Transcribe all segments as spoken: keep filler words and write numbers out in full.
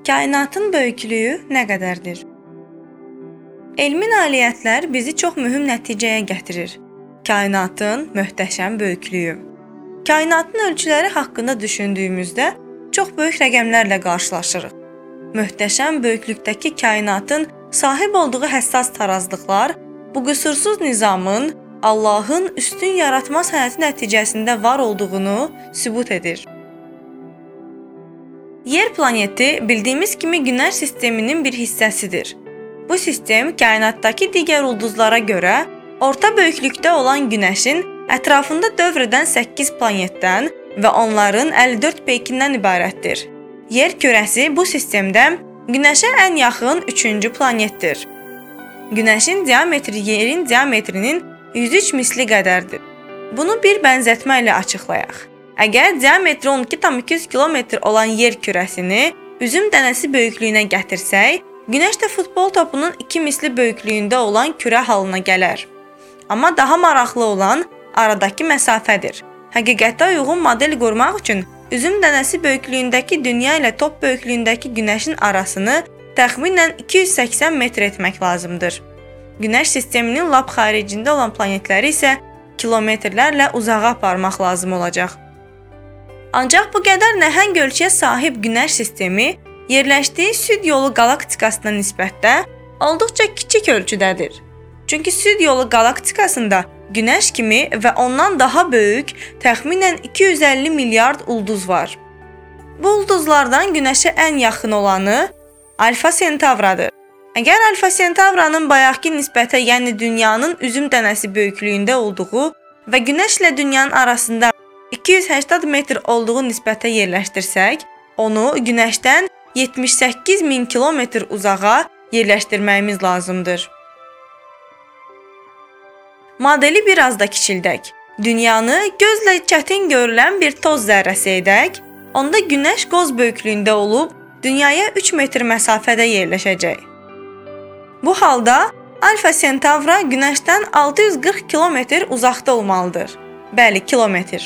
Kainatın böyüklüyü nə qədərdir? Elmi nailiyyətlər bizi çox mühüm nəticəyə gətirir. Kainatın möhtəşəm böyüklüyü. Kainatın ölçüləri haqqında düşündüyümüzdə çox böyük rəqəmlərlə qarşılaşırıq. Möhtəşəm böyüklükdəki kainatın sahib olduğu həssas tarazlıqlar bu qüsursuz nizamın Allahın üstün yaratma sənəti nəticəsində var olduğunu sübut edir. Yer planeti bildiyimiz kimi Günəş sisteminin bir hissəsidir. Bu sistem kainatdakı digər ulduzlara görə orta böyüklükdə olan Günəşin ətrafında dövr edən səkkiz planetdən və onların əlli dörd peykindən ibarətdir. Yer kürəsi bu sistemdə Günəşə ən yaxın üçüncü planetdir. Günəşin diametri yerin diametrinin yüz üç misli qədərdir. Bunu bir bənzətmə ilə açıqlayaq. Əgər diametri on iki tam iki yüz kilometr olan yer kürəsini üzüm dənəsi böyüklüyünə gətirsək, Günəş də futbol topunun iki misli böyüklüyündə olan kürə halına gələr. Amma daha maraqlı olan aradakı məsafədir. Həqiqətə uyğun model qurmaq üçün üzüm dənəsi böyüklüyündəki dünya ilə top böyüklüyündəki Günəşin arasını təxminən iki yüz səksən metr etmək lazımdır. Günəş sisteminin lap xaricində olan planetləri isə kilometrlərlə uzağa aparmaq lazım olacaq. Ancaq bu qədər nəhəng ölçüyə sahib Günəş sistemi yerləşdiyi Süd yolu qalaktikasına nisbətdə olduqca kiçik ölçüdədir. Çünki Süd yolu qalaktikasında Günəş kimi və ondan daha böyük təxminən iki yüz əlli milyard ulduz var. Bu ulduzlardan Günəşə ən yaxın olanı Alfa Centauradır. Əgər Alfa Centauranın bayaqki nisbətə, yəni dünyanın üzüm dənəsi böyüklüyündə olduğu və Günəş ilə dünyanın arasında iki yüz səksən metr olduğu nisbətə yerləşdirsək, onu Günəşdən yetmiş səkkiz min kilometr uzağa yerləşdirməyimiz lazımdır. Modeli biraz da kiçildək. Dünyanı gözlə çətin görülən bir toz zərrəsi edək, onda Günəş qoz böyüklüyündə olub, dünyaya üç metr məsafədə yerləşəcək. Bu halda Alfa Centaura Günəşdən altı yüz qırx kilometr uzaqda olmalıdır. Bəli, kilometr.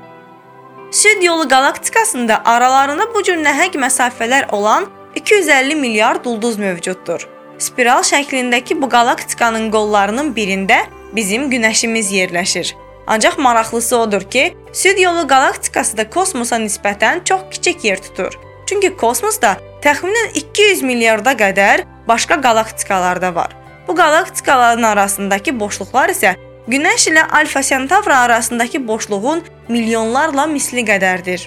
Süd yolu qalaktikasında aralarında bu cür nəhəng məsafələr olan iki yüz əlli milyard ulduz mövcuddur. Spiral şəklindəki bu qalaktikanın qollarının birində bizim Günəşimiz yerləşir. Ancaq maraqlısı odur ki, Süd yolu qalaktikası da kosmosa nisbətən çox kiçik yer tutur. Çünki kosmosda təxminən iki yüz milyarda qədər başqa qalaktikalar da var. Bu qalaktikaların arasındakı boşluqlar isə Günəş ilə Alfa Centaura arasındakı boşluğun milyonlarla misli qədərdir.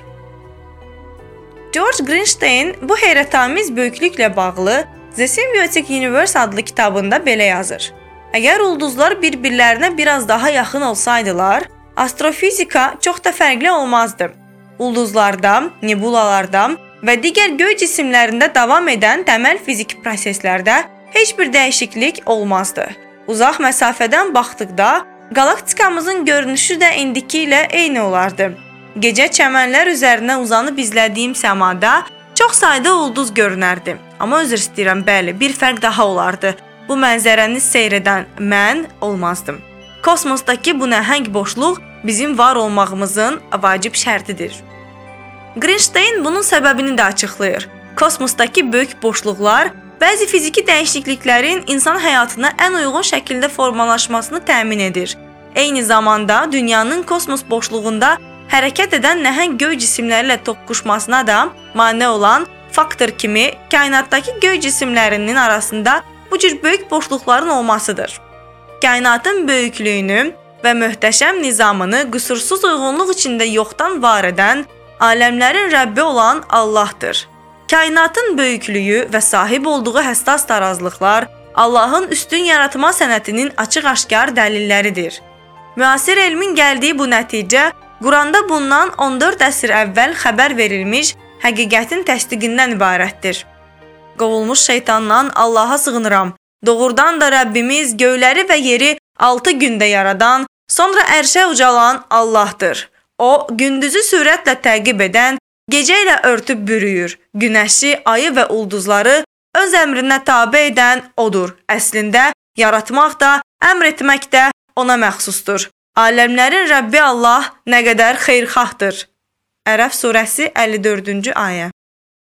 George Greenstein bu heyrətamiz böyüklüklə bağlı The Symbiotic Universe adlı kitabında belə yazır. Əgər ulduzlar bir-birlərinə biraz daha yaxın olsaydılar, astrofizika çox da fərqli olmazdı. Ulduzlarda, nebulalarda və digər göy cisimlərində davam edən təməl fiziki proseslərdə heç bir dəyişiklik olmazdı. Uzaq məsafədən baxdıqda qalaktikamızın görünüşü də indiki ilə eyni olardı. Gecə çəmənlər üzərinə uzanıb izlədiyim səmada çox sayda ulduz görünərdi. Amma üzr istəyirəm, bəli, bir fərq daha olardı. Bu mənzərəni seyr edən mən olmazdım. Kosmosdakı bu nəhəng boşluq bizim var olmağımızın vacib şərtidir. Greenstein bunun səbəbini də açıqlayır. Kosmosdakı böyük boşluqlar bəzi fiziki dəyişikliklərin insan həyatına ən uyğun şəkildə formalaşmasını təmin edir. Eyni zamanda dünyanın kosmos boşluğunda hərəkət edən nəhəng göy cisimləri ilə toqquşmasına da mane olan faktor kimi kainatdakı göy cisimlərinin arasında bu cür böyük boşluqların olmasıdır. Kainatın böyüklüyünü və möhtəşəm nizamını qüsursuz uyğunluq içində yoxdan var edən, aləmlərin Rəbbi olan Allahdır. Kainatın böyüklüyü və sahib olduğu həssas tarazlıqlar Allahın üstün yaratma sənətinin açıq-aşkar dəlilləridir. Müasir elmin gəldiyi bu nəticə Quranda bundan on dörd əsr əvvəl xəbər verilmiş həqiqətin təsdiqindən ibarətdir. Qovulmuş şeytandan Allaha sığınıram. Doğrudan da Rəbbimiz göyləri və yeri altı gündə yaradan, sonra ərşə ucalan Allahdır. O, gündüzü sürətlə təqib edən, gecə ilə örtüb bürüyür. Günəşi, ayı və ulduzları öz əmrinə tabe edən odur. Əslində, yaratmaq da, əmr etmək də ona məxsusdur. Aləmlərin Rəbbi Allah nə qədər xeyirxahdır. Ərəf surəsi əlli dördüncü ayə.